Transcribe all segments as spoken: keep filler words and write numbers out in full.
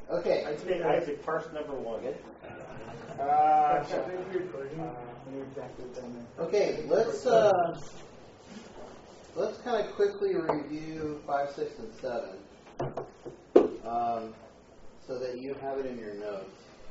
Okay. I'd say Isaac, parse number one. Uh, okay, let's uh, let's kind of quickly review five, six, and seven, um, so that you have it in your notes.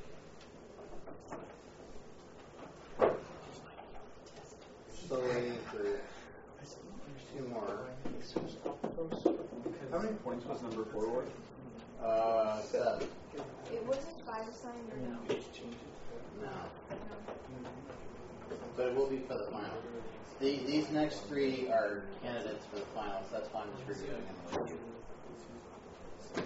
Still waiting for two more. How many points was number four worth? Uh, seven. It wasn't five assigned or no? No. But it will be for the final. The, these next three are candidates for the final, so that's why I'm just reviewing them with you. See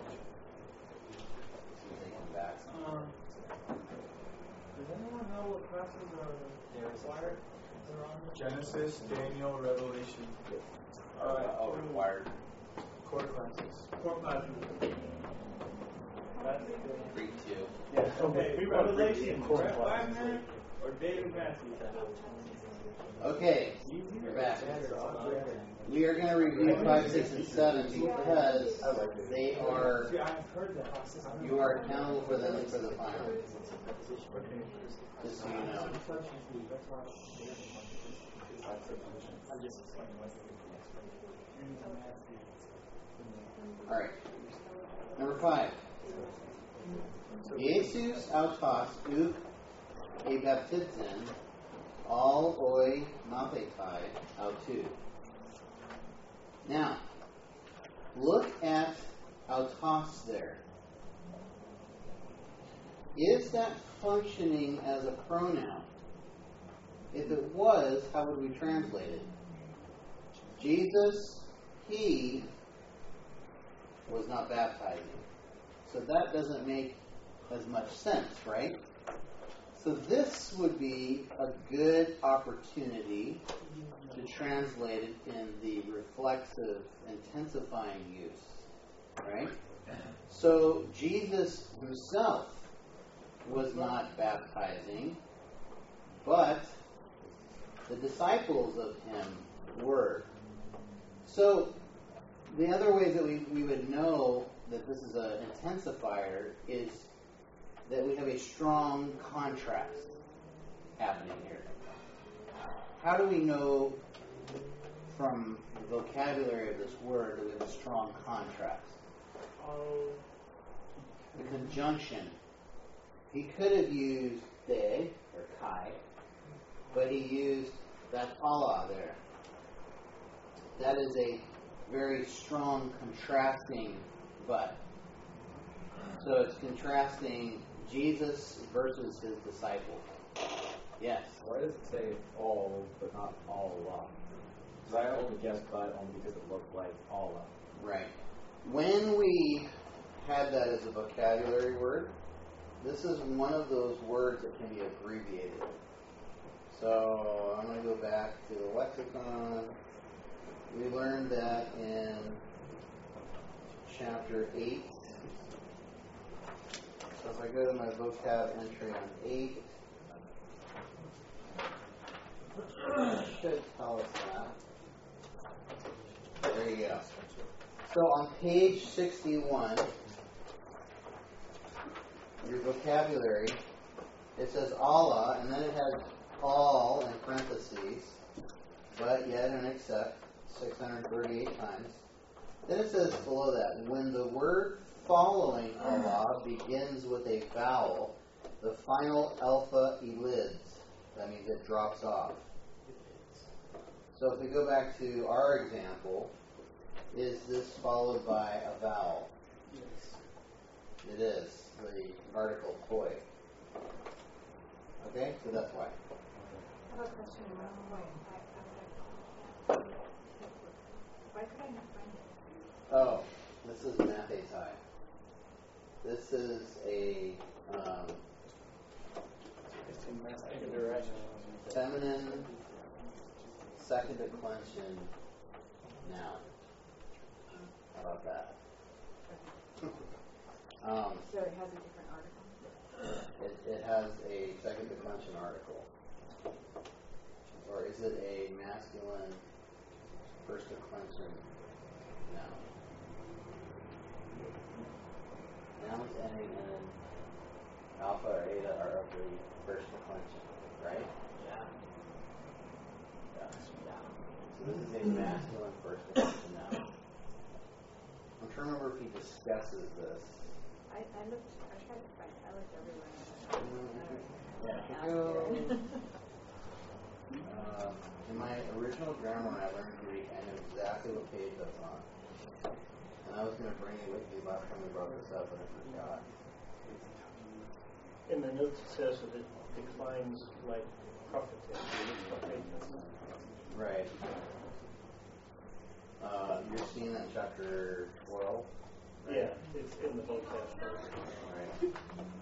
if they come back. Um, does anyone know what classes are required? They're on Genesis, Daniel, Revelation. Uh, oh, required. Core classes. core classes. That's Three, two. yeah. Okay. We wrote Revelation, core Brett classes. Wagner, or David Matthews. Okay, you're back. We are going to review five, six, and seven because they are, See, I've heard that. you are accountable for them for the final. Just so you know. All right. Number five. Jesus autos uk ebaptizen all oi mathetai autu. Now, look at autos there. Is that functioning as a pronoun? If it was, how would we translate it? Jesus, he was not baptizing. So that doesn't make as much sense, right? So this would be a good opportunity to translate it in the reflexive, intensifying use, right? So Jesus himself was not baptizing, but the disciples of him were. So the other ways that we, we would know that this is an intensifier is that we have a strong contrast happening here. How do we know from the vocabulary of this word that we have a strong contrast? The conjunction. He could have used de or kai, but he used that Allah there. That is a very strong contrasting but. So it's contrasting Jesus versus his disciples. Yes? Why does it say all but not Allah? Because I only guessed but only because it looked like Allah. Right. When we had that as a vocabulary word, this is one of those words that can be abbreviated. So I'm going to go back to the lexicon. We learned that in chapter eight. So if I go to my vocab entry on eight, it should tell us that. There you go. So on page sixty-one, your vocabulary, it says Allah, and then it has all in parentheses, but yet and except six hundred thirty-eight times. Then it says below that, when the word following Allah begins with a vowel, the final alpha elids. That means it drops off. So if we go back to our example, is this followed by a vowel? Yes. It is. The article toy. Okay, so that's why. I have a question. Why could I not find it? Oh, this is mathetai. This is a um, feminine second declension noun. How about that? um, So it has a different article? it, it has a second declension article. Or is it a masculine first declension noun? nouns ending in alpha or eta are of the first declension, right? Yeah. Yeah. So this is a masculine first declension noun. I'm trying to remember if he discusses this. I, I looked, I tried to find, I looked everywhere. Yeah, go. Uh, in my original grammar, when I learned Greek, I knew exactly what page that's on. And I was going to bring it with me last time we brought this up, but I forgot. In the notes it says that it declines like prophetess. Right. Uh, you're seeing that in chapter twelve? Right? Yeah, it's in the both chapters. Right.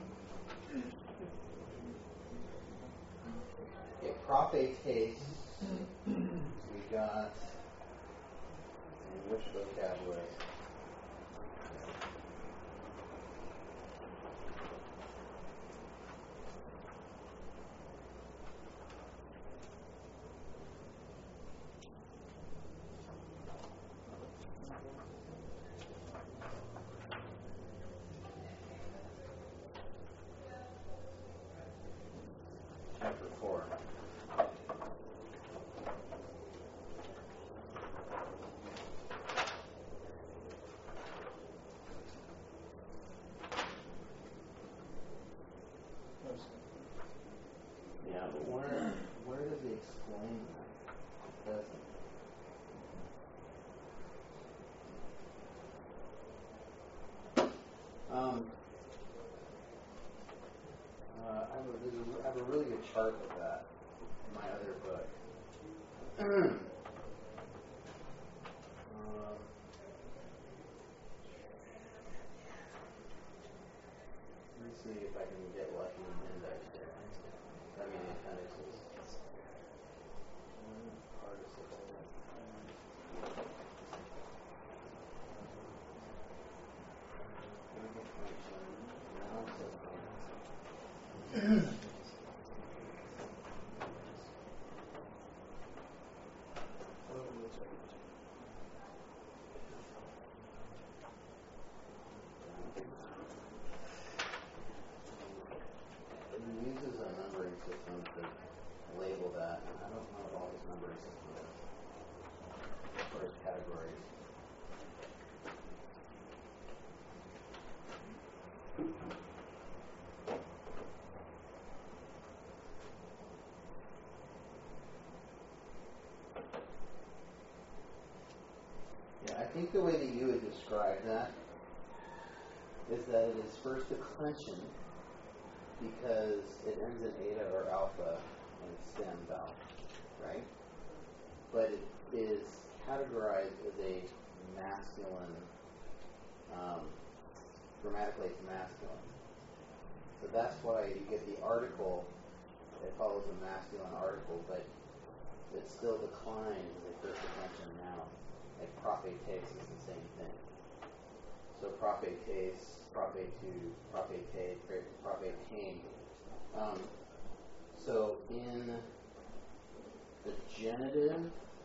Okay, prophetes, we got, in which vocab list? Chapter four. Yeah, but where where does he explain that? It doesn't. Um, uh, I, have a, there's a, I have a really good chart of that in my other book. uh, let me see if I can get lucky and index there. I mean, the appendixes. Uh, participle. He uses a numbering system to label that, and I don't know what all his numbering system is as far as categories. Yeah, I think the way that you would describe that is that it is first declension because it ends in eta or alpha and it's stem vowel, right? But it is categorized as a masculine, um, grammatically it's masculine. So that's why you get the article, it follows a masculine article, but it still declines as a first declension noun. Like prophetes is the same thing. So prophetes, prophetu, prophete, prophetain. Um, so in the genitive,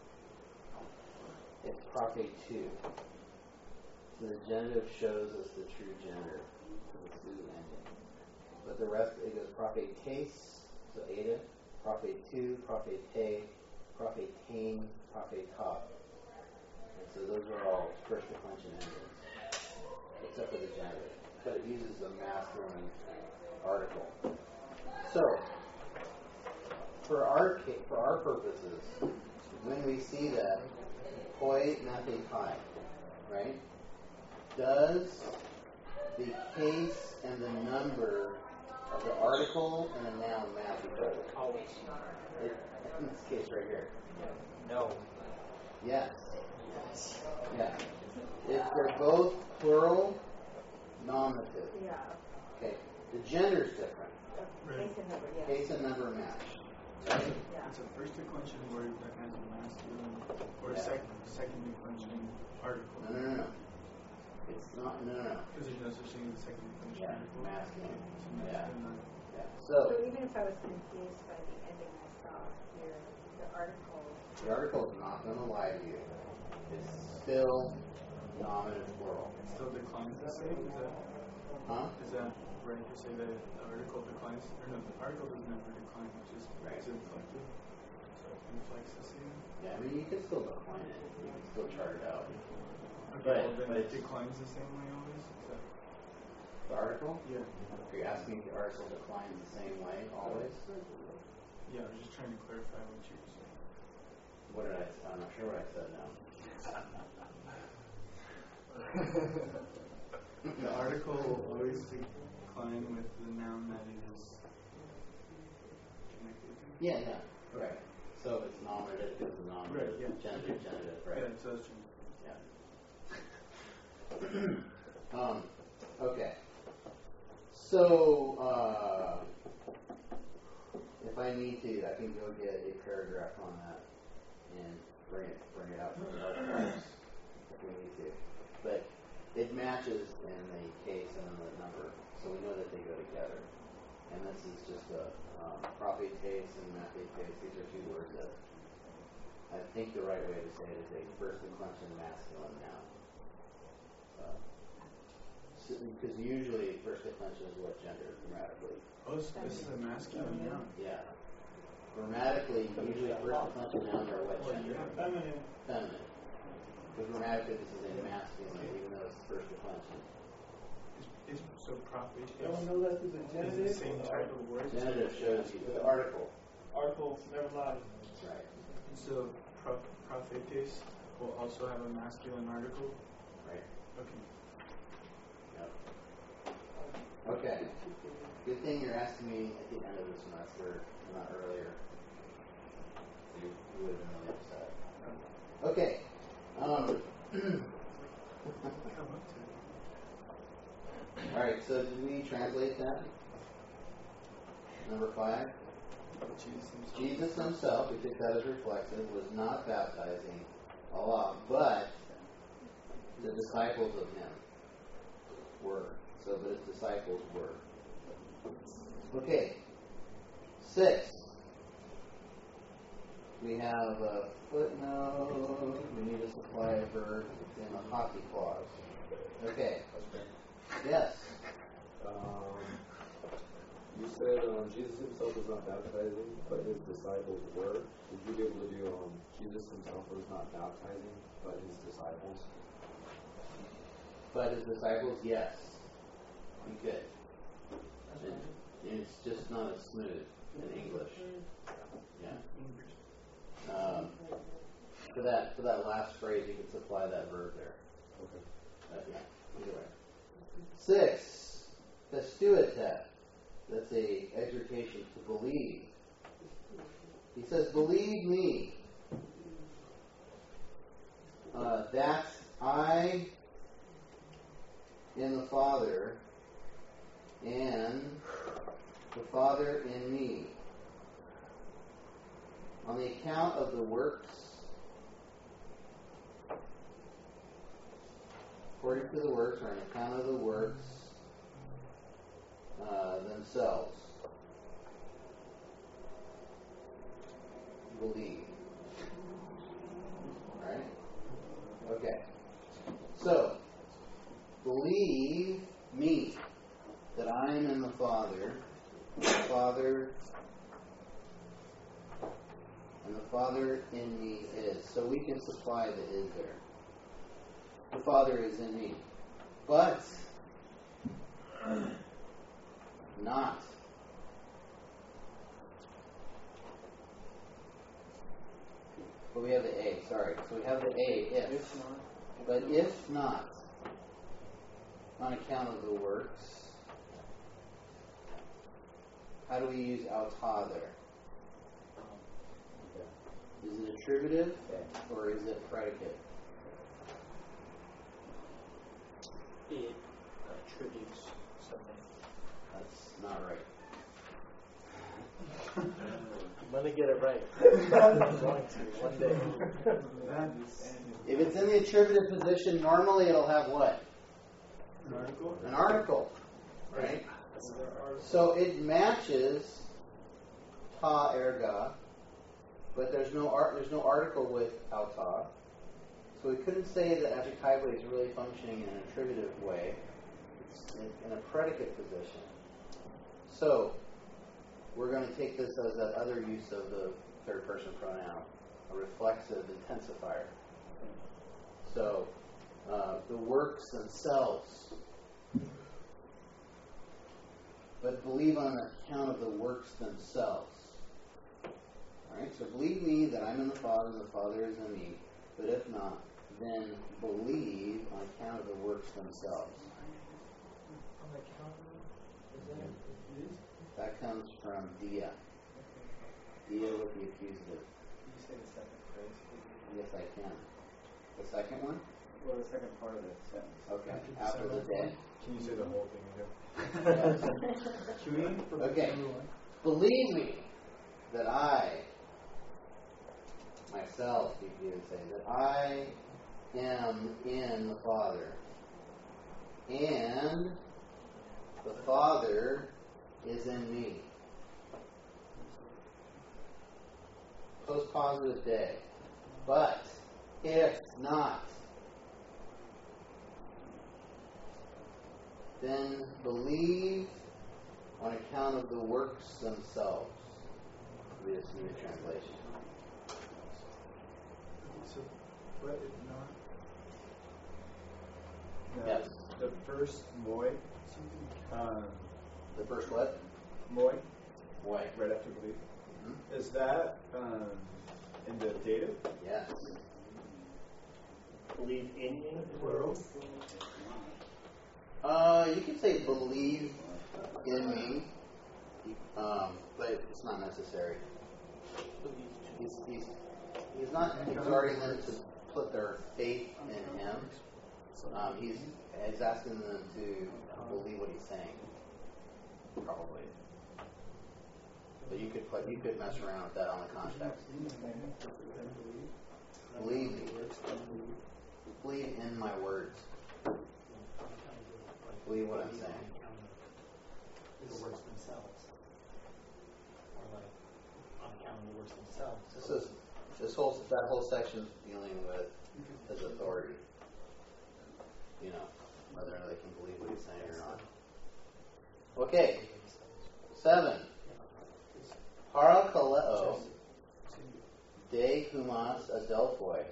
it's prophetu. So the genitive shows us the true gender for the su ending. But the rest, it goes prophetes, so eta, prophetu, prophete, prophetain, prophetop. And so those are all first declension endings, except for the genitive. But it uses a masculine article. So, for our for our purposes, when we see that poi mathe pi, right? Does the case and the number of the article and the noun match each other? Always. It, in this case right here. No. Yes. Yeah. If they're both plural, nominative. Yeah. Okay. The gender's different. Right. Case and number, yeah. Case and number match. Right? Yeah. It's a first declension word that has a masculine or a Yeah. second second declension article. No, no, no, no. It's not. No, no, no. Because it does the same as second declension Yeah. article. Masculine. It's a Yeah. masculine. Yeah. So So even if I was confused by the ending I saw here, the article, the article is not going to lie to you. It's still nominative plural. It still declines the same. Is that? Huh? that right to say that the article declines, or no, the article doesn't ever decline, which is Right. is inflected. So it inflects the same. Yeah, I mean, you can still decline it. You can still chart it out. Okay, But- well, then but it it's- declines the same way always? Is that, The article? yeah. Are you asking if the article declines the same way always? Yeah, I was just trying to clarify what you were saying. What did I say? I'm not sure what I said now. The article will always decline with the noun that it is connected to. Yeah, yeah, right. So if it's nominative, it goes to nominative. Right, yeah. Genitive, genitive, right. Yeah, so that's true. Yeah. um, okay. So, uh, if I need to, I can go get a paragraph on that and bring it, bring it out from the archives if we need to. But it matches in the case and in the number, so we know that they go together. And this is just a um, prophet case and method case. These are two words that I think the right way to say it is a first declension masculine noun. Uh, so, because usually first declension is what gender grammatically. Oh, so this is a masculine noun. Yeah. Grammatically, usually first declension noun are what gender? Feminine. Feminine. But grammatically, this is a masculine, even though it's first declension. Is, is, so prophet is, Everyone know that through the is genitive. the same type of word? Genitive shows you the article. Article never lies. That's right. So pro, prophetes will also have a masculine article? Right. Okay. Yep. Okay. Good thing you're asking me at the end of the semester, not earlier. You, you would have been really upset. Okay. Um, Come up to all right. So did we translate that? Number five. it. Jesus himself. Jesus himself, we take that as reflexive, was not baptizing Allah, but the disciples of him were. So, but his disciples were. Okay. Six. We have a footnote. We need to supply a verb in the hockey clause. Okay. Yes. Um, you said um, Jesus himself was not baptizing, but his disciples were. Would you be able to do um, Jesus himself was not baptizing, but his disciples? But his disciples, yes. You could. It, it's just not as smooth in English. Yeah. Um, for that for that last phrase, you can supply that verb there. Okay. Uh, yeah. Either way. Six. Testuete. That's a exhortation to believe. He says, "Believe me, uh, that I in the Father, and the Father in me, on the account of the works, according to the works, or on account of the works uh, themselves, believe." Alright? Okay. So, believe me, that I am in the Father, the Father, and the Father in me is. So we can supply the is there. The Father is in me. But not. But we have the A, sorry. So we have the A, if. If not. But if not, on account of the works, how do we use auta there? Okay. Is it attributive or is it predicate? It attributes something. That's not right. I'm gonna get it right. I'm going to one day. If it's in the attributive position, normally it'll have what? An article? An article, right? So it matches ta erga, but there's no art. There's no article with auta. So we couldn't say that adjectively is really functioning in an attributive way. in, in a predicate position. So, we're going to take this as that other use of the third person pronoun, a reflexive intensifier. So, uh, the works themselves. But believe on account of the works themselves. Alright, so believe me that I'm in the Father and the Father is in me. But if not, then believe on account of the works themselves. On account of, is that used? That comes from dia. Dia with the accusative. Can you say the second phrase, please? Yes, I can. The second one? Well, the second part of the sentence. Okay, after the day. Can you say the whole thing again? Okay. Believe me that I, myself, you could say, that I am in the Father, and the Father is in me. Postpositive day. But if not, then believe on account of the works themselves. Read this new translation. So, but if not, Yes. the first moi, um, The first what? moi, Why? right after believe, Mm-hmm. is that um, in the dative? Yes. Believe in me. Plural. Uh, you could say believe in me, um, but it's not necessary. He's, he's, he's not exhorting them to put their faith in him. Um, he's, he's asking them to believe what he's saying. Probably. But you could put, you could mess around with that on the context. Believe me. Believe in my words. Believe what I'm saying. The works themselves. Or like, on account of the works themselves. This is this whole that whole section is dealing with his authority. You know, whether or not they can believe what he's saying or not. Okay. Seven. Parakaleo de humas adelphoi.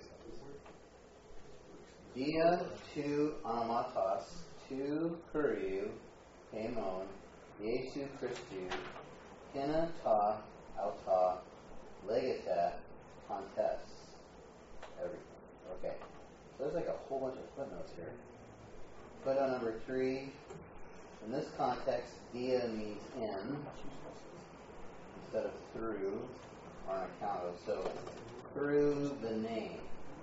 Dia tu anamatos tu kuriou hemon Jesu Christu kina ta auta legata contes. Everything. Okay. So there's like a whole bunch of footnotes here. Footnote number three. In this context, dia means in instead of through or on account of. So through the name.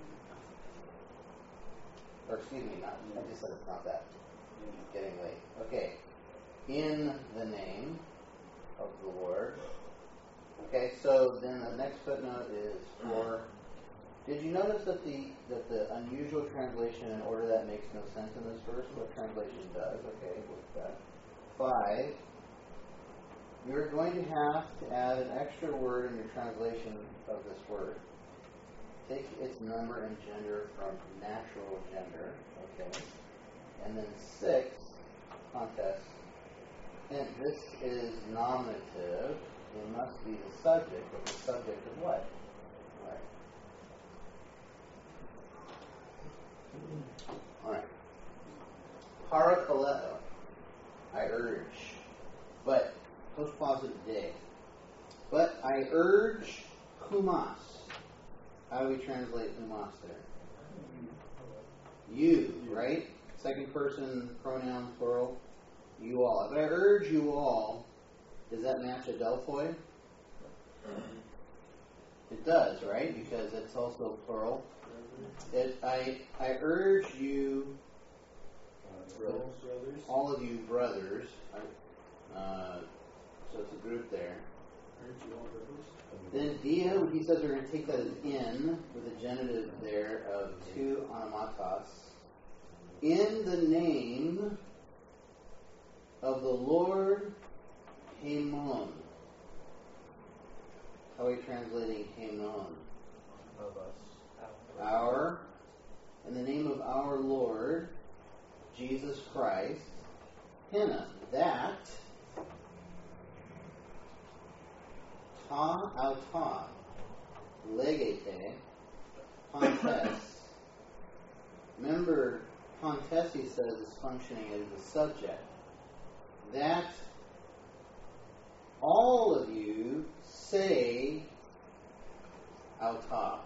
Or excuse me, not I just said it's not that. Getting late. Okay. In the name of the Lord. Okay, so then the next footnote is for. Did you notice that the that the unusual translation in order that makes no sense in this verse? What translation does? Okay, with that. Five. You're going to have to add an extra word in your translation of this word. Take its number and gender from natural gender. Okay. And then six, contest. And this is nominative. It must be the subject, but the subject of what? Right. Alright. Parakaleo. I urge. But, postpositive day. But I urge humas. How do we translate humas there? You, right? Second person pronoun plural. You all. But I urge you all. Does that match adelphoi? It does, right? Because it's also plural. It, I I urge you, Brothers. all of you brothers. Uh, so it's a group there. Then dia, when he says we're going to take that as in, with a genitive there of tu onomatos, in the name of the Lord Hamon. How are we translating Hamon? Of us. Our, in the name of our Lord, Jesus Christ, Hannah, that ta auta legete pontes. Remember, pontes, he says, is functioning as the subject. That all of you say auta.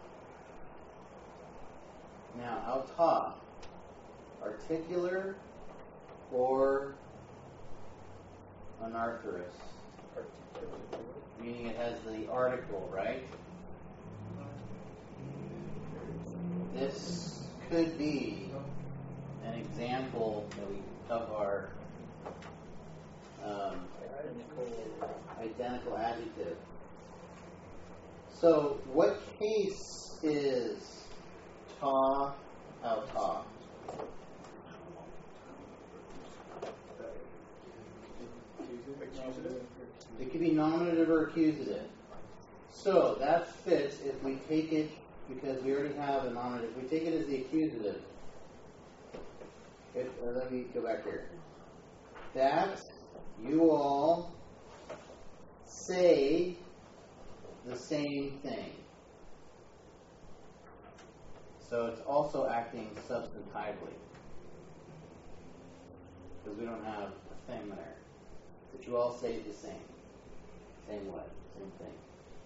Now, auta, articular or anarthrous? Meaning it has the article, right? This could be an example that we of our um, identical adjective. So, what case is ta auta? It could be nominative or accusative. So that fits if we take it, because we already have a nominative. If we take it as the accusative. If, or let me go back here. That you all say the same thing. So it's also acting substantively. Because we don't have a thing there. But you all say the same. Same what? Same thing.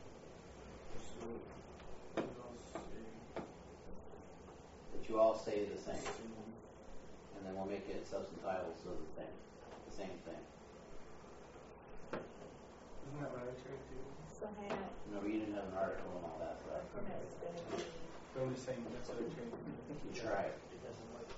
But you all say the same. And then we'll make it substantival, so the thing. The same thing. Isn't that what I tried to do? So Hannah, No, but you didn't have an article and all that stuff. Hannah is going to be, So I'm just saying that's what I tried to do. You tried. It doesn't work.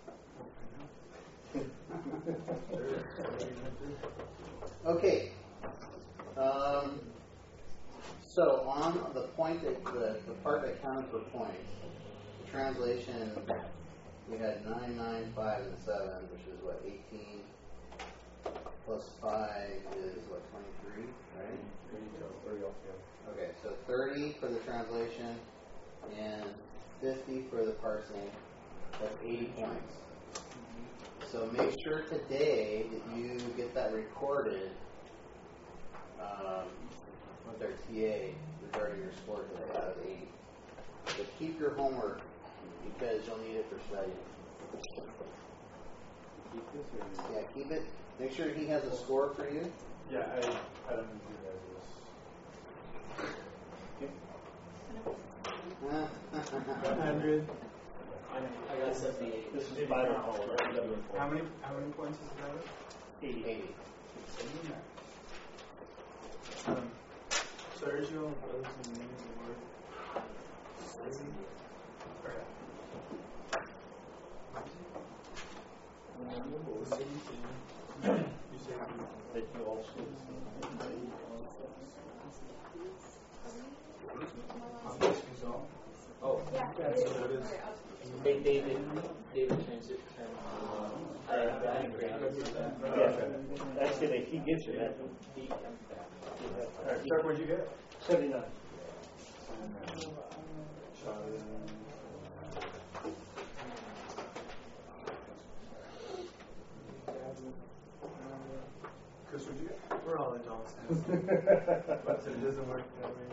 Okay. Um, so on the point that the, the part that counted for points, the translation, we had nine, nine, five, and seven, which is what, eighteen plus five is what, twenty-three, right? Okay, so thirty for the translation and fifty for the parsing. That's eighty points. So make sure today that you get that recorded um, with our T A regarding your score today out of eighty. But keep your homework because you'll need it for studying. Keep this or Yeah, keep it. Make sure he has a score for you. Yeah, I, I don't think you guys one hundred. I got seventy-eight. This is five and all, right? Seven and four. How many how many points is that? Eighty. eighty. Um, Sergio was the name of the word. You said That you all should. Oh, yeah. Yeah, it is. so what is- Okay, I'll- They, David, David changed it from, uh, I, I agree. Yeah, actually, like, he gives you that. He- All right, Chuck, what'd you get? seventy-nine. Chris, what'd you get? We're all adults now. But it doesn't work that way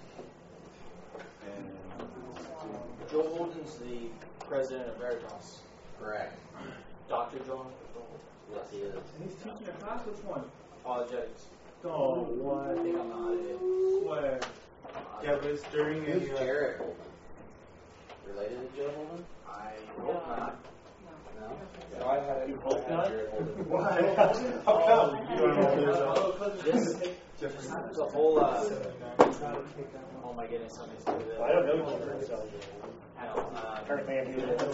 anymore. Joel Holden's the president of Veritas. Correct. Doctor Joel. Yes, he is. He's teaching a class, which one? Apologetics. Oh, I what? think I'm not it. Swear. Yeah, but it's during Who's a. uh, Jarrett Holden? Related to Joe Holden? I hope not. No? so I had You it. hope I not? had Jared Holden. Why? How come? You don't know who This Jefferson. there's a whole, uh, seventy-nine. oh my goodness, something to do with it. I don't know Holden, so. I know, uh, Apparently, I'm doing it.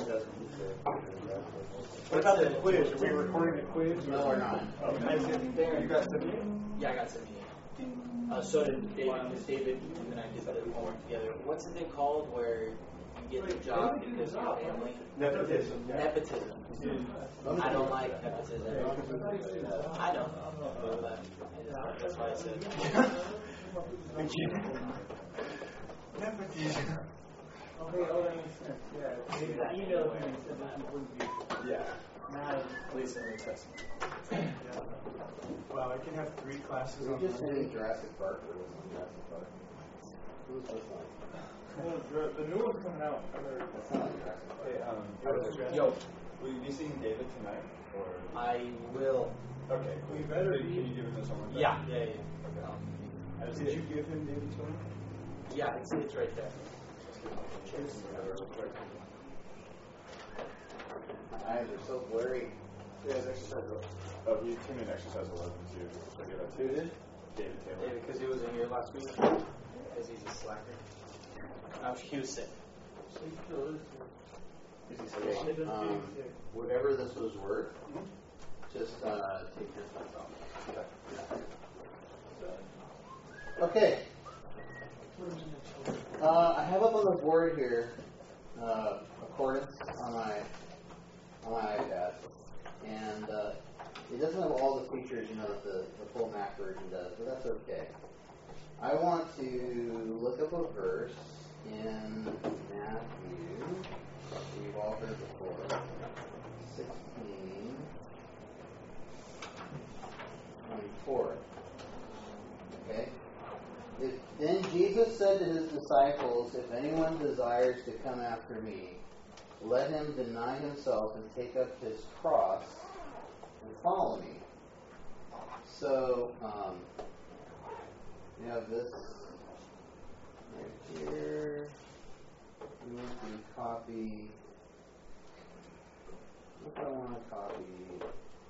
What about the quiz? Are we recording the quiz? No, we're not. Okay. You got seventy-eight? yeah, I got seventy-eight. Uh, so did David, because David and then I did the homework together. What's the thing called where you get the job because of your family? Nepotism. Nepotism. I don't like nepotism. I don't. But that's why I said. Nepotism. Okay, oh, that makes sense, yeah. Maybe the email thing said that you wouldn't be. Yeah. Not at least in the New Testament. Well, I can have three classes We on just Monday. saying Jurassic Park or was it Jurassic Park? Who's this one? Well, the, the new one's coming out. I heard. That's not like Jurassic Park. Hey, um, It was Jurassic. Yo, will you be seeing David tonight? Or I will. okay, cool. We better Can be- you give it to someone? Yeah, yeah, yeah. Um, I was- Did you give him David's phone? Yeah, it's, it's right there. My eyes are so blurry. Yeah, it's exercise. Oh, he came in exercise eleven too. Check it out. Who did? David Taylor. Yeah, because he wasn't here last week. Because he's a slacker. No, he was sick. Okay, um, whatever this was worth, just uh, take your thoughts off. Okay. Uh, I have up on the board here uh, accordance on my on my iPad, and uh, it doesn't have all the features, you know, that the, the full Mac version does, but that's okay. I want to look up a verse in Matthew. We've all heard before. sixteen, twenty-four. Okay? If, then Jesus said to his disciples, if anyone desires to come after me, let him deny himself and take up his cross and follow me. So, um, we have this right here. We want to copy. What do I want to copy?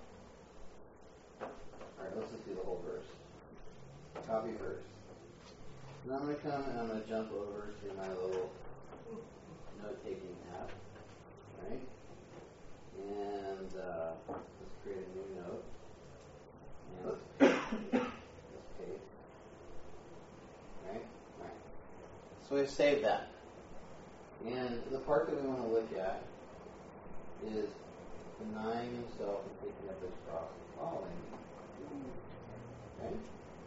Alright, let's just do the whole verse. Copy verse. And I'm going to come and I'm going to jump over to my little note-taking app. Right? And uh, let's create a new note. And let's paste. Let's paste. Right? Right. So we've saved that. And the part that we want to look at is denying himself and taking up his cross and following me. Okay?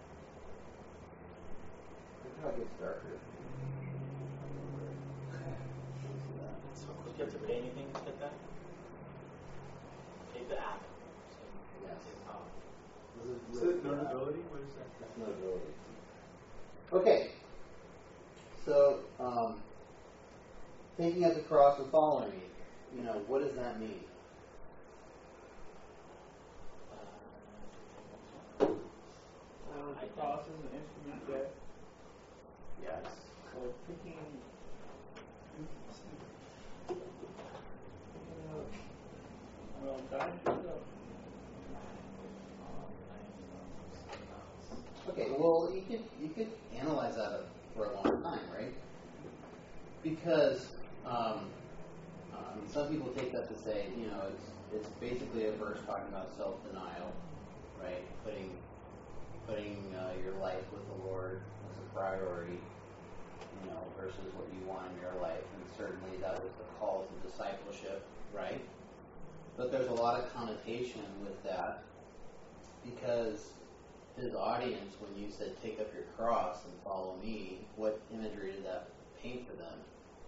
Look how it gets darker. So, do you have to pay anything to get that? Take the app. Yes. Oh. This Is really it cool. notability? What is that? That's notability. Okay. So, um, taking up the cross and following me, you know, what does that mean? Uh, the cross is an instrument that Yes. so picking, picking up, well, dying to yourself. Okay, well, you could you could analyze that for a long time, right? Because um, uh, I mean, some people take that to say, you know, it's it's basically a verse talking about self-denial, right? Putting putting uh, your life with the Lord as a priority, you know, versus what you want in your life. And certainly that was the call to discipleship, right? But there's a lot of connotation with that because his audience, when you said take up your cross and follow me, what imagery did that paint for them?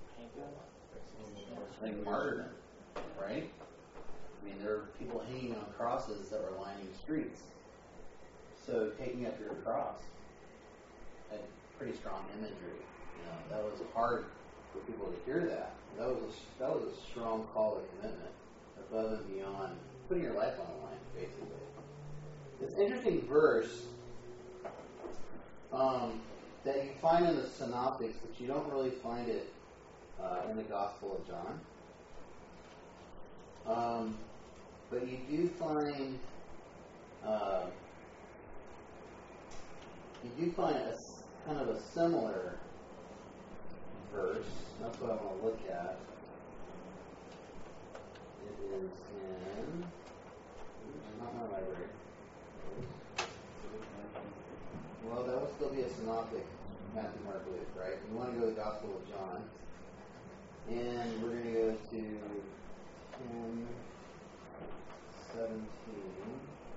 Like martyrdom, right? I mean, there are people hanging on crosses that were lining streets. So taking up your cross had pretty strong imagery. You know, that was hard for people to hear that. That was a, that was a strong call to commitment, above and beyond putting your life on the line, basically. It's an interesting verse um, that you find in the Synoptics, but you don't really find it uh, in the Gospel of John. Um, but you do find uh, you do find a s- kind of a similar verse. That's what I want to look at. It is in not my library. Well, that would still be a synoptic, Matthew, Mark, Luke, right? We want to go to the Gospel of John. And we're going to go to ten, seventeen.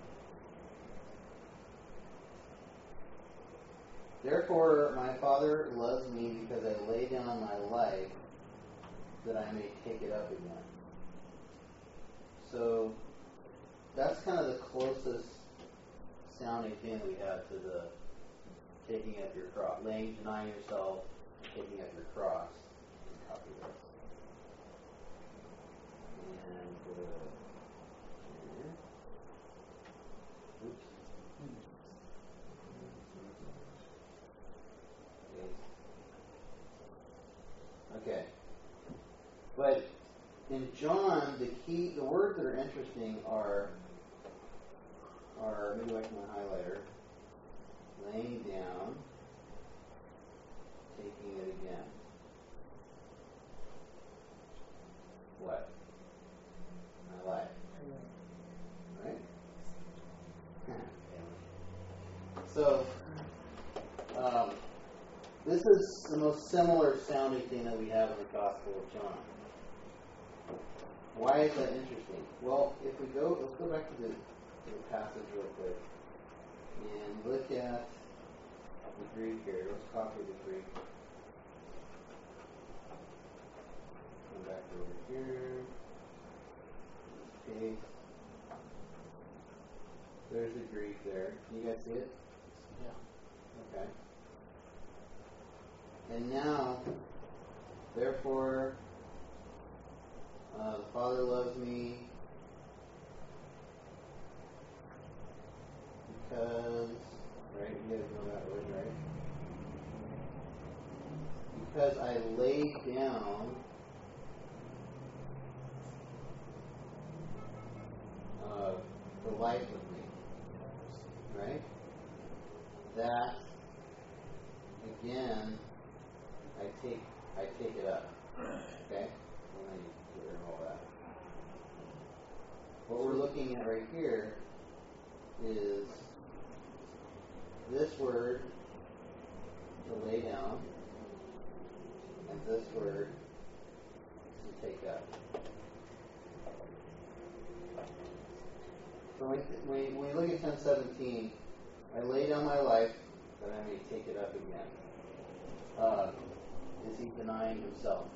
Therefore, my Father loves me because I lay down my life that I may take it up again. so that's kind of the closest sounding thing that we have to the taking up your cross, laying, denying yourself, taking up your cross. Copy this. And go to here. Oops. Okay. But in John, the key, the words that are interesting are, are maybe like my highlighter, laying down, taking it again. What? My life. Right? So, um, this is the most similar sounding thing that we have in the Gospel of John. Why is that interesting? Well, if we go, let's go back to the, the passage real quick and look at the Greek here. Let's copy the Greek. Come back over here. Paste. There's the Greek there. Can you guys see it? Yeah. Okay. And now, therefore, uh, the Father loves me because, right? You guys know that word, right? Because I laid down uh, the life of me, right? That again, I take I take it up. Okay? And then you get rid of all that. What we're looking at right here is this word to lay down and this word to take up. So when we, when we look at ten seventeen, I lay down my life that I may take it up again. Uh, is he denying himself?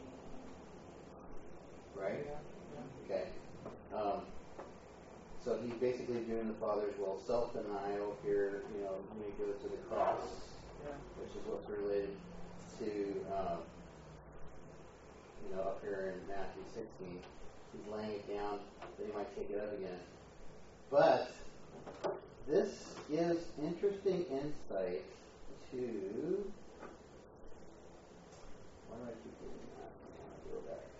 Right? Okay. Um, so he's basically doing the Father's will. Self-denial here, you know, when he goes to the cross, which is what's related to, um, you know, up here in Matthew sixteen. He's laying it down that he might take it up again. But this gives interesting insight to. Why do I keep doing that? I want to go back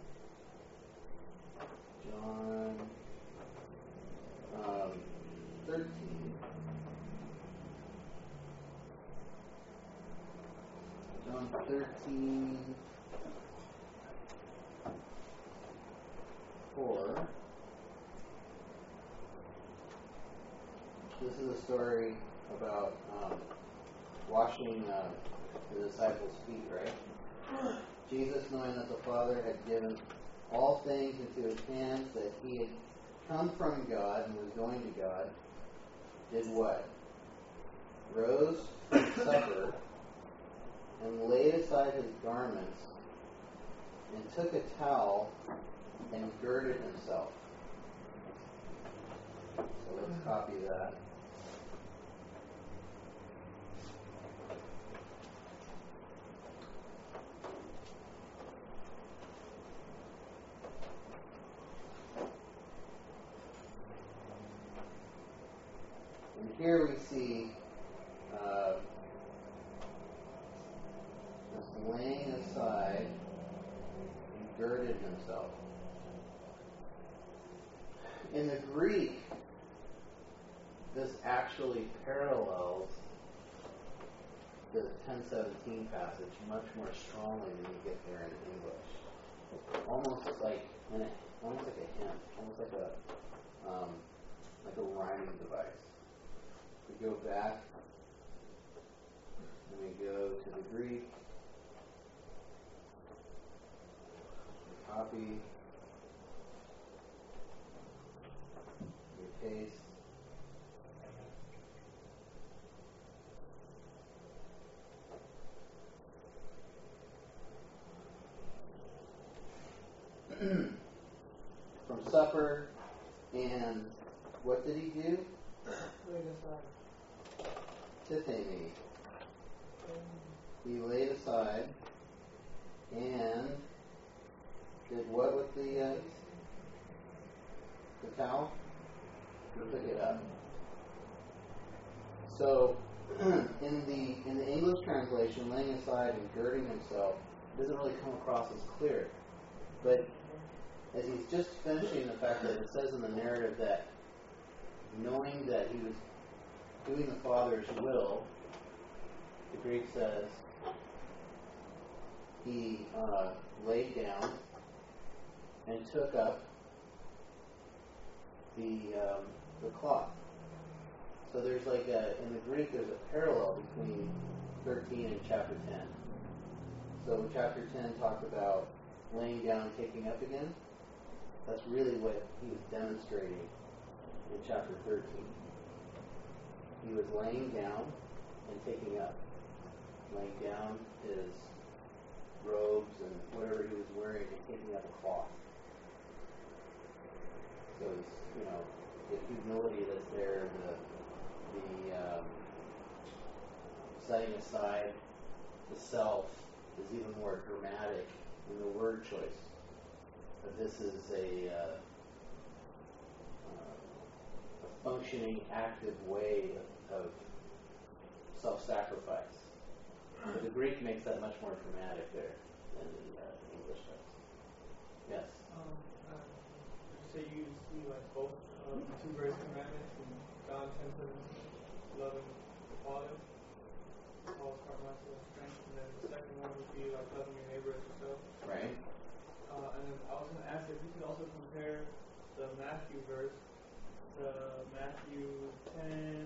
to John um, thirteen. John thirteen, four. This is a story about um, washing uh, the disciples' feet, right? Jesus, knowing that the Father had given all things into his hands, that he had come from God and was going to God, did what? Rose from supper and laid aside his garments and took a towel and girded himself. So let's copy that. And here we see uh, this laying aside and girded himself. In the Greek, this actually parallels the ten seventeen passage much more strongly than you get there in English. Almost like in a, almost like a hymn, almost like a um, like a rhyming device. We go back and we go to the Greek. We copy. We paste. From supper supper, and what did he do? Laid aside. Tithemi. He laid aside and did what with the uh, the towel? He took it up. So in the in the English translation, laying aside and girding himself doesn't really come across as clear. But as he's just finishing the fact that it says in the narrative that knowing that he was doing the Father's will, the Greek says he uh, laid down and took up the um, the cloth. So there's like a, in the Greek there's a parallel between thirteen and chapter ten. So chapter ten talked about laying down and taking up again. That's really what he was demonstrating in chapter thirteen. He was laying down and taking up. Laying down his robes and whatever he was wearing and taking up a cloth. So it's, you know, the humility that's there, the the um, setting aside the self is even more dramatic in the word choice. But this is a, uh, uh, a functioning, active way of, of self-sacrifice. But the Greek makes that much more dramatic there than the uh, English does. Yes? Um, uh, did you say you see like both um, the two greatest commandments in John ten seventeen, loving the Father, Paul's heart, mind, soul, and strength, and then the second one would be like loving your neighbor as yourself. Right? Uh, and then I was going to ask if you could also compare the Matthew verse to Matthew ten,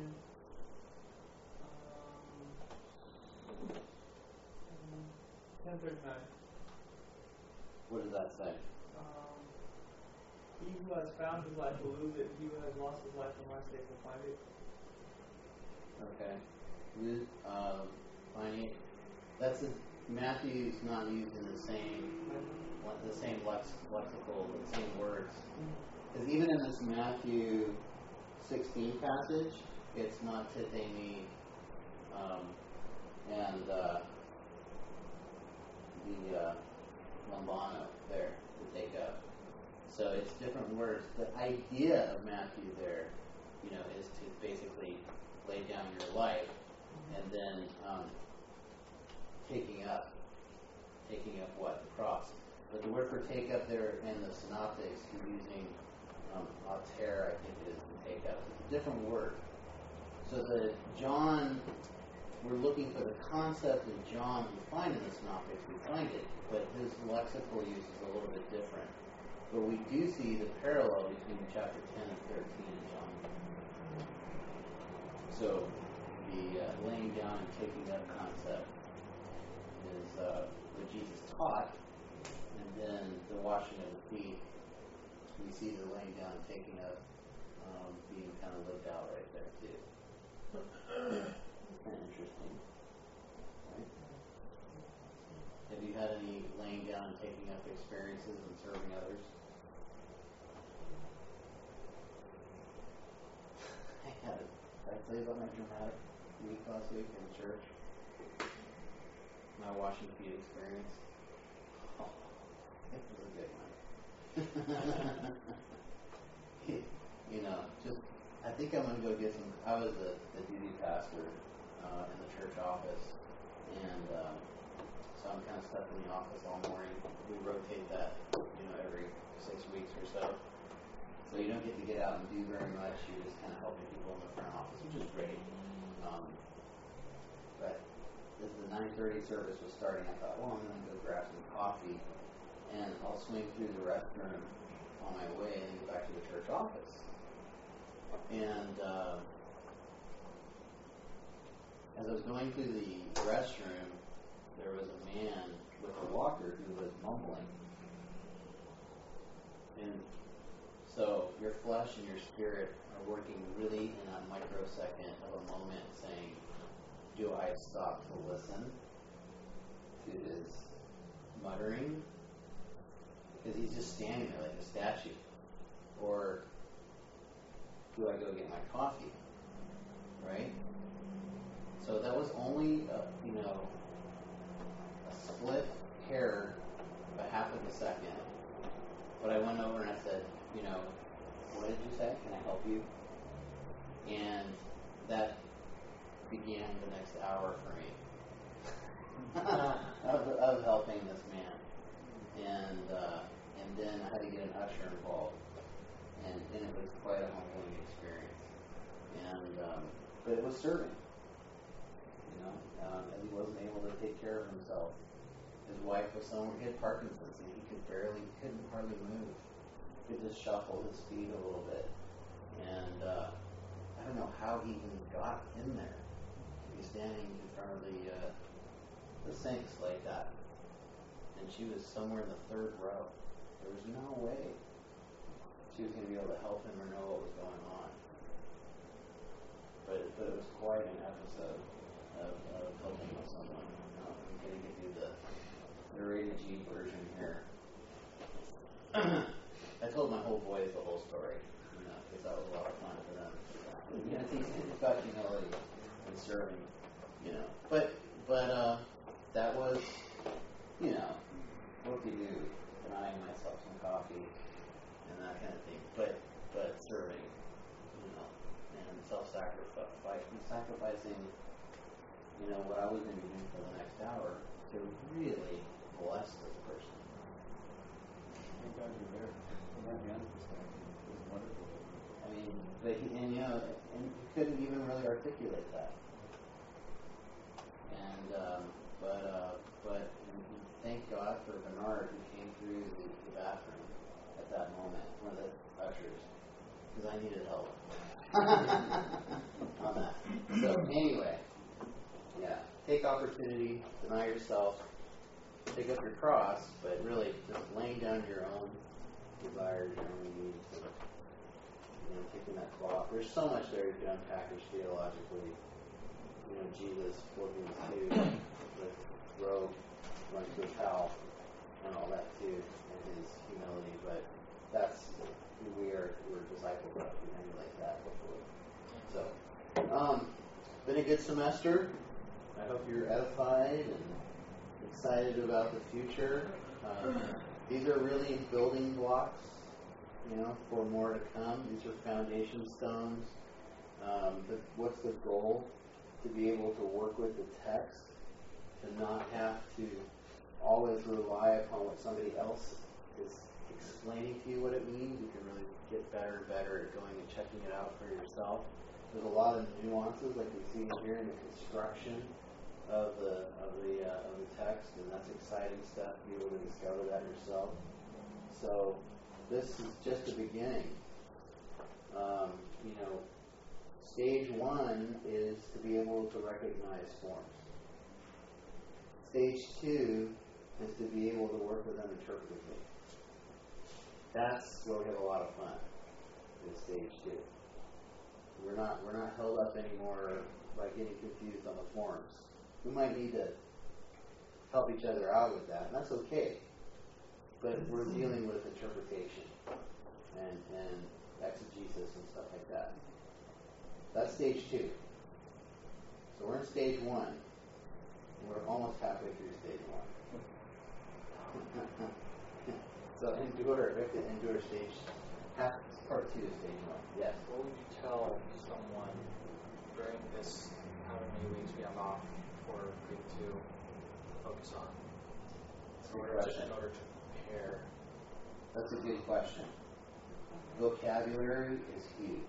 um, ten thirty-nine. What does that say? Um, he who has found his life will lose it. He who has lost his life for my sake will find it. Okay. Lose, um, finding it. That's a, Matthew's not using the same, the same lex, lexical, the same words. Because even in this Matthew sixteen passage, it's not tithemi um, and uh, the uh, lambano there to take up. So it's different words. The idea of Matthew there, you know, is to basically lay down your life and then um, taking up, taking up what? The cross. But the word for take up there in the synoptics, he's using um, alter, I think it is, to take up. It's a different word. So the John, we're looking for the concept in John we find in the synoptics, we find it, but his lexical use is a little bit different. But we do see the parallel between chapter ten and thirteen in John. So the uh, laying down and taking up concept is uh, what Jesus taught, and then the washing of the feet, we see the laying down and taking up um, being kind of lived out right there too. It's kind of interesting, right? Have you had any laying down and taking up experiences and serving others? I had it. Did I tell you about my dramatic week last week in church? My washing feet experience. Oh, it was a good one. You know, just I think I'm gonna go get some. I was the, the duty pastor uh, in the church office, and um, so I'm kind of stuck in the office all morning. We rotate that, you know, every six weeks or so. So you don't get to get out and do very much. You're just kind of helping people in the front office, which is great. Um, but as the nine thirty service was starting, I thought, well, I'm going to go grab some coffee, and I'll swing through the restroom on my way and go back to the church office. And uh, as I was going through the restroom, there was a man with a walker who was mumbling. And so your flesh and your spirit are working really in a microsecond of a moment saying, do I stop to listen to his muttering? Because he's just standing there like a statue. Or do I go get my coffee? Right? So that was only, a, you know, a split hair of a half of a second. But I went over and I said, you know, what did you say? Can I help you? And that began the next hour for me of, of helping this man. And uh, and then I had to get an usher involved. And, and it was quite a humbling experience. And um, but it was serving. You know, um, and he wasn't able to take care of himself. His wife was somewhere, he had Parkinson's, and he could barely, couldn't hardly move. He could just shuffle his feet a little bit. And uh, I don't know how he even got in there. He was standing in front of the uh, the sinks like that. And she was somewhere in the third row. There was no way she was going to be able to help him or know what was going on. But, but it was quite an episode of, of helping with someone. Now, I'm going to give you the, the rated G version here. I told my whole boys the whole story, you know, because that was a lot of fun for them. You know, it's, it's about humility and serving, you know. But, but uh, that was, you know, what do you do? Denying myself some coffee and that kind of thing. But, but serving, you know, and self-sacrifice, sacrificing, you know, what I was going to be doing for the next hour to really bless this person. Thank God you're there. From that man's perspective, it was wonderful. I mean, but he, and you know, and he couldn't even really articulate that. And um, but uh, but and thank God for Bernard who came through the, the bathroom at that moment, one of the ushers, because I needed help on that. So anyway, yeah, take opportunity, deny yourself, pick up your cross, but really just laying down your own desires, your own needs, and you know, taking that cloth. There's so much there you can unpackage theologically. You know, Jesus, Philippians two, the robe, running to a towel, and all that too, and his humility. But that's who we are. We're disciples of. We emulate that, hopefully. So, um, been a good semester. I hope you're edified and excited about the future. Um, these are really building blocks, you know, for more to come. These are foundation stones. Um, the, what's the goal? To be able to work with the text, to not have to always rely upon what somebody else is explaining to you what it means. You can really get better and better at going and checking it out for yourself. There's a lot of nuances, like we see here in the construction of the of the uh, of the text, and that's exciting stuff. Be able to discover that yourself. So this is just the beginning. Um, you know. Stage one is to be able to recognize forms. Stage two is to be able to work with them interpretively. That's where we have a lot of fun in stage two. We're not we're not held up anymore by getting confused on the forms. We might need to help each other out with that, and that's okay. But we're dealing with interpretation and, and exegesis and stuff like that. That's stage two. So we're in stage one. And we're almost halfway through stage one. So endure. We have to endure stage half part two of stage one. Yes. What would you tell someone during this however many weeks we have off for Greek two to focus on? In order, to, in order to prepare. That's a good question. Vocabulary is huge.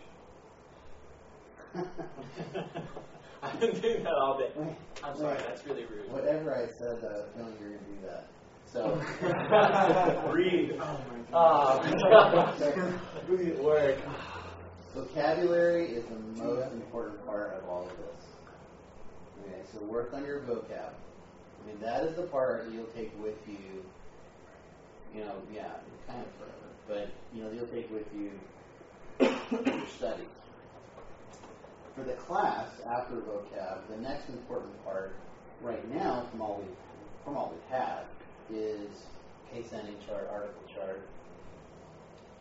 I've been doing that all day. Wait, I'm sorry, wait. that's really rude. Whatever I said, I was feeling you're going to do that. So, Read. Oh my Oh, so, really at work. vocabulary is the most important part of all of this. Okay, so work on your vocab. I mean, that is the part that you'll take with you, you know, yeah, kind of forever, but, you know, you'll take with you in your studies. For the class, after vocab, the next important part, right now, from all we've, from all we've had, is case ending chart, article chart,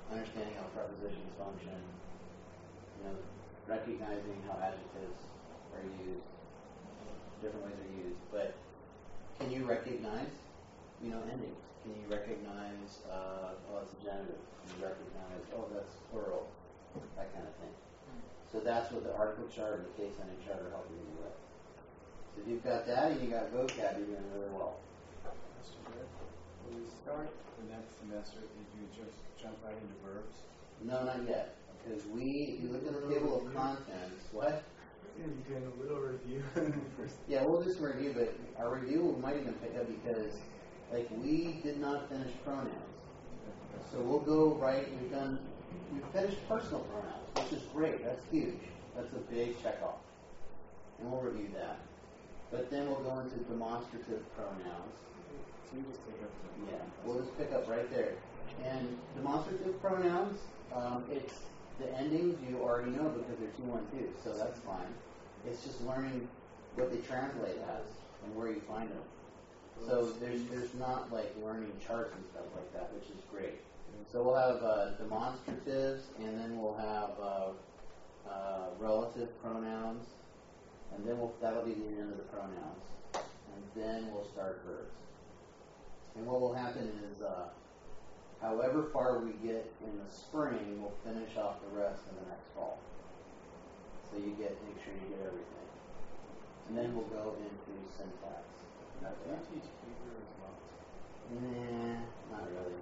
understanding how prepositions function, you know, recognizing how adjectives are used, different ways are used. But can you recognize, you know, endings? Can you recognize, uh, oh, it's a genitive? Can you recognize, oh, that's plural? That kind of thing. So that's what the article chart and the case ending chart are helping you with. So if you've got that and you got vocab, you're doing really well. Mister Jared, when we start the next semester, did you just jump right into verbs? No, not yet. Because we, if you look at the table of contents, what? Yeah, you can a little review. Yeah, we'll do some review, but our review we might even pick up because, like, we did not finish pronouns. So we'll go right, we've done, we've finished personal pronouns, which is great. That's huge. That's a big checkoff. And we'll review that. But then we'll go into demonstrative pronouns. So you just take up the Yeah, we'll just pick up right there. And demonstrative pronouns, um, it's the endings you already know because they're two, one, two, so that's fine. It's just learning what they translate as and where you find them. So there's there's not like learning charts and stuff like that, which is great. So we'll have uh, demonstratives, and then we'll have uh, uh, relative pronouns, and then we'll, that'll be the end of the pronouns, and then we'll start verbs. And what will happen is, uh, however far we get in the spring, we'll finish off the rest in the next fall. So you get, make sure you get everything. And then we'll go into syntax. Do you teach Hebrew as well? Nah, not really.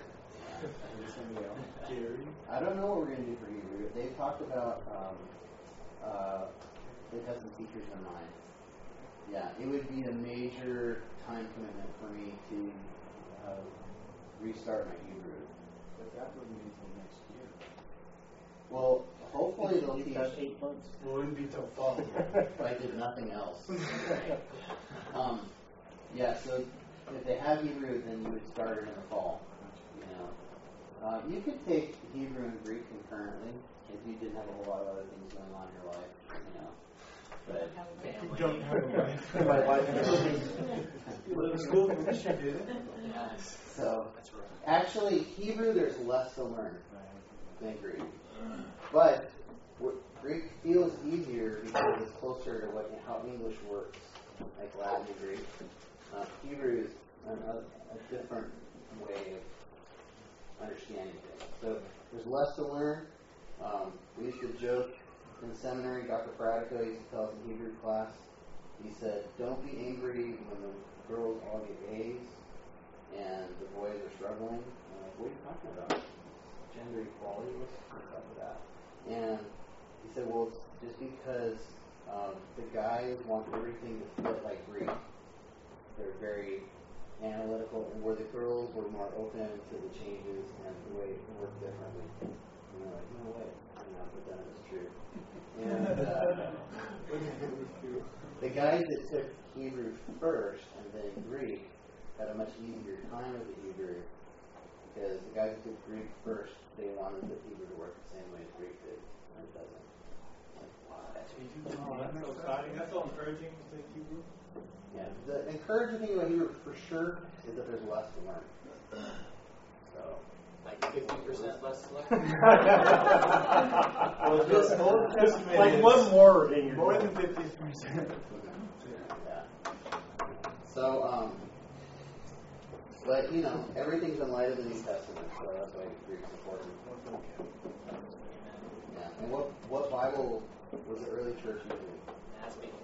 Or is somebody else? Gary? I don't know what we're going to do for Hebrew. They've talked about, um, uh, they've had some teachers in mind. Yeah, it would be a major time commitment for me to uh, restart my Hebrew. But that wouldn't be until next year. Well, hopefully they'll You've teach got eight months. It wouldn't be till fall. if I did nothing else. um, yeah, so if they have Hebrew, then you would start it in the fall. You know, uh, you could take Hebrew and Greek concurrently if you didn't have a whole lot of other things going on in your life. You know, but You don't have a wife. My wife You went to school for this, you did it? Yes. so That's right. actually Hebrew there's less to learn than Greek, but what, Greek feels easier because it's closer to what how English works, like Latin and Greek. Uh, Hebrew is another, a different way of understanding things. So there's less to learn. Um, we used to joke in seminary. Doctor Fratico used to tell us in Hebrew class. He said, "Don't be angry when the girls all get A's and the boys are struggling." I'm like, what are you talking about? Gender equality? What's what's up with that? And he said, well, it's just because um, the guys want everything to fit like Greek. They're very analytical, and where the girls were more open to the changes and the way it worked differently. And they're like, no way. And now put that as true. And uh, the guys that took Hebrew first and then Greek had a much easier time with the Hebrew because the guys that took Greek first, they wanted the Hebrew to work the same way as Greek did, and it doesn't. Like, why? Oh, that's so exciting. That's so encouraging to take Hebrew. Yeah, the encouraging thing about Hebrew for sure is that there's less to learn. So, Like fifty percent less to learn. Well, this Old Testament Like is one more in your more than fifty percent. yeah. So, um, but you know, everything's in light of the New Testament, so that's why Greek's important. Yeah. And what what Bible was the early church using? That's me.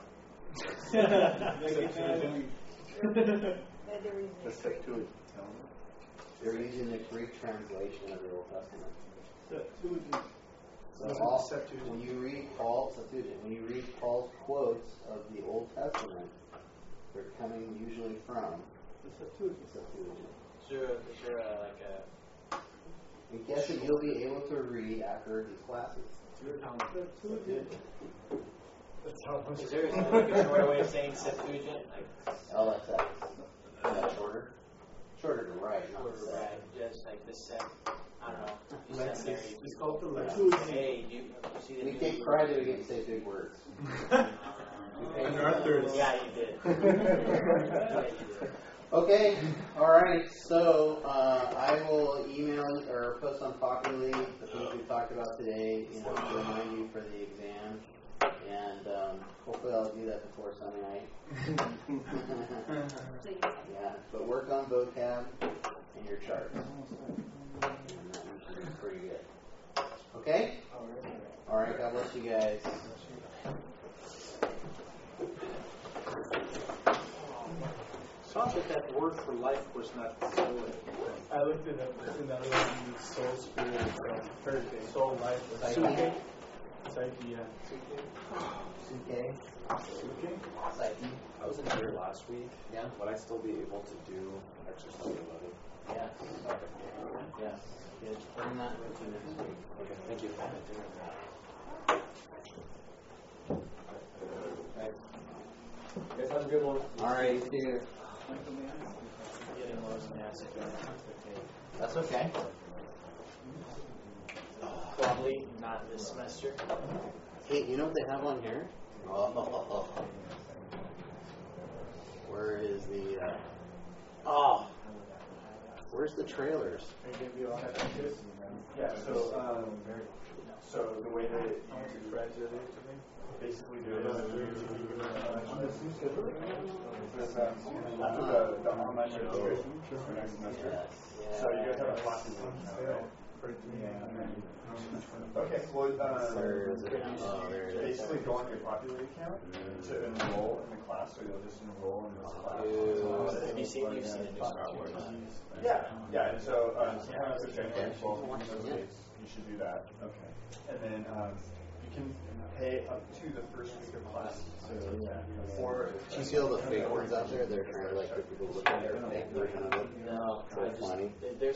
That there is The Septuagint. They were using the Greek translation of the Old Testament. Septuagint. So What's all, the Septuagint? when you read Paul, Septuagint, when you read Paul's quotes of the Old Testament, they're coming usually from The Septuagint. the Septuagint. Is there, a, is there a, like a And guess what you'll be able to read after these classes? Septuagint. That's how much. is there is there like a shorter way of saying Septuagint? Like L S X. Is that shorter? Shorter to write, not shorter, to say. right? Just like this set. I don't know. You Lexis. seminary. It's called the Yeah. Lexus. Hey, do you, you see the We new- take pride that we get to say big words. Uh, pay And for Arthur's. Yeah, you did. Yeah, you did. Okay, all right. So uh, I will email or post on Popularly the things we talked about today, you know, to remind you for the exam, and um, hopefully I'll do that before Sunday night. Yeah, but work on vocab and your charts, and that usually is pretty good. Okay. All right. God bless you guys. Sounds like that word for life was not soul. I looked it up. There's another one, means soul, spirit, so Thursday. Soul, life, Psyche. Suke. Psyche, yeah. Suke. Suke? Psyche. I was in here last week. Yeah. Would I still be able to do exercise eleven? Yes. Yes. Good. Bring that with you next week. Okay, thank you. You guys have a good one. All right. See you. Getting lows and acid. That's okay. Probably not this semester. Hey, you know what they have on here? Oh. Where is the? Uh, oh. Where's the trailers? Yeah, so, um, so the way that it basically do it is on this new schedule. There's, um, after the, the online registration for next semester. Yes. So you guys have a class in yeah. Okay, well, um, Where is it? Oh, there it is. basically go on your Popularly account to enroll in the class, so you'll just enroll in this class. Ew. Have you seen, you've seen the new Star Wars? Yeah, yeah, and so, um, sometimes it's January twelfth, one of those days, you should do that. Okay. And then, um, you can pay up to the first week of class, so, for. Do you see all the fake ones out there? They're trying to like get people to look at their fake version of it. No, So I just, funny. there's,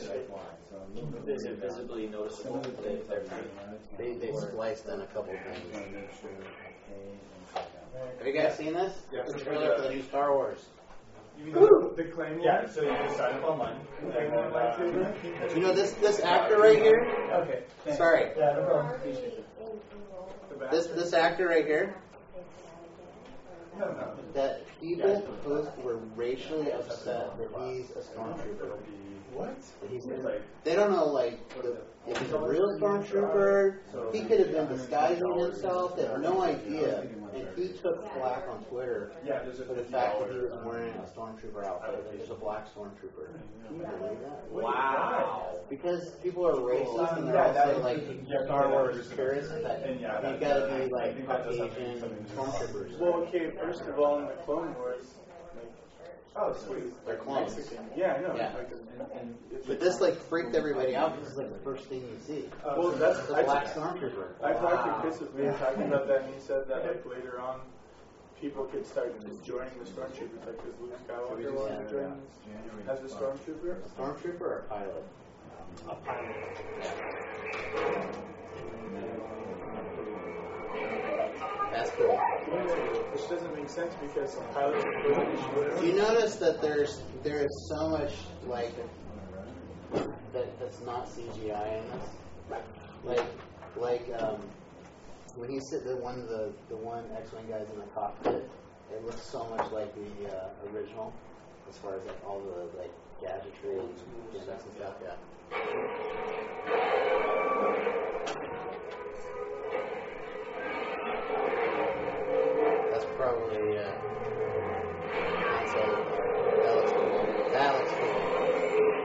is it visibly noticeable that they're fake? They they spliced in a couple things. Have you guys seen this? Yeah, The so trailer for the new Star Wars. You know the claim Yeah, so you just sign up online. And then, uh, You know this this actor right here? Okay. Sorry. Yeah, no problem. This this actor right here. No, no. That people post were racially upset that he's a stormtrooper. What? That he's Like, they don't know like the, if he's a real stormtrooper. He could have been disguising himself. They have no idea. And he took flack on Twitter yeah, there's a for the fact that he was wearing a stormtrooper outfit. There's a black stormtrooper. Can you believe that? Wow. Because people are racist and they're Yeah, that also is- like yeah, Star yeah, Wars that is- purists that and yeah, you that- gotta I be like think that does have to be Caucasian something- stormtroopers. Well, okay, first of all, in the Clone Wars, oh, sweet. They're clones. Mexican. Yeah, I know. Yeah. Like, and, and But this like freaked everybody out because it's like the first thing you see. well, that's It's a I, black stormtrooper. I talked to Chris with me talking about that, and he said that like later on, people could start just joining the stormtroopers, like because Luke Skywalker wanted to join as a stormtrooper. Stormtrooper or a pilot? A pilot. That's cool. Which doesn't make sense because pilots are British. Do you notice that there's there is so much like that that's not C G I in this? Like like um, when he said the one the the one X-wing guy's in the cockpit, it looks so much like the uh, original as far as like all the like gadgetry and gimmicks and stuff. Yeah.